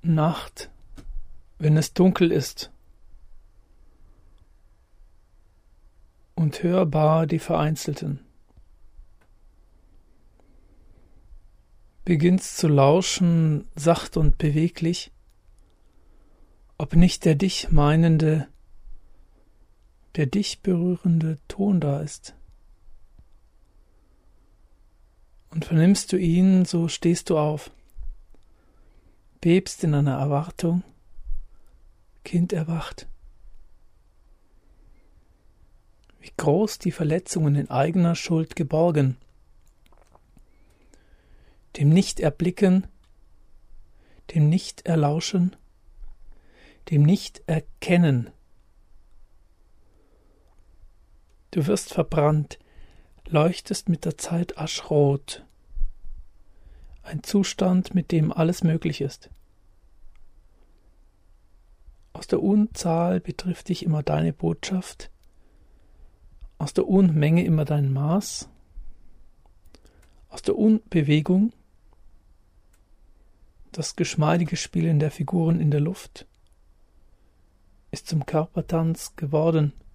Nacht, wenn es dunkel ist und hörbar die Vereinzelten. Beginnst zu lauschen, sacht und beweglich, ob nicht der dich meinende, der dich berührende Ton da ist. Und vernimmst du ihn, so stehst du auf, bebst in einer Erwartung, Kind erwacht. Wie groß die Verletzungen in eigener Schuld geborgen, dem Nicht-Erblicken, dem Nicht-Erlauschen, dem Nicht-Erkennen. Du wirst verbrannt, leuchtest mit der Zeit aschrot, ein Zustand, mit dem alles möglich ist. Aus der Unzahl betrifft dich immer deine Botschaft, aus der Unmenge immer dein Maß, aus der Unbewegung das geschmeidige Spielen der Figuren in der Luft ist zum Körpertanz geworden.